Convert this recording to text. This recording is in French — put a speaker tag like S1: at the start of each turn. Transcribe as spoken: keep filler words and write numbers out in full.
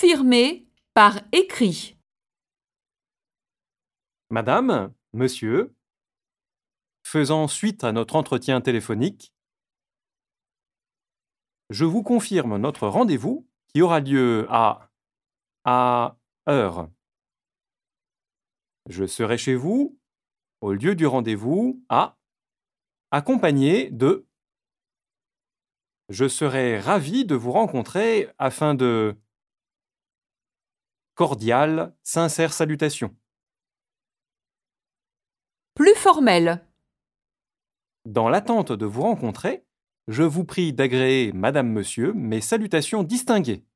S1: confirmer par écrit.
S2: Madame, monsieur, faisant suite à notre entretien téléphonique, je vous confirme notre rendez-vous qui aura lieu à à heure. Je serai chez vous, au lieu du rendez-vous, à accompagné de. Je serai ravi de vous rencontrer afin de. Cordiales, sincères salutations.
S1: Plus formel.
S2: Dans l'attente de vous rencontrer, je vous prie d'agréer, Madame, Monsieur, mes salutations distinguées.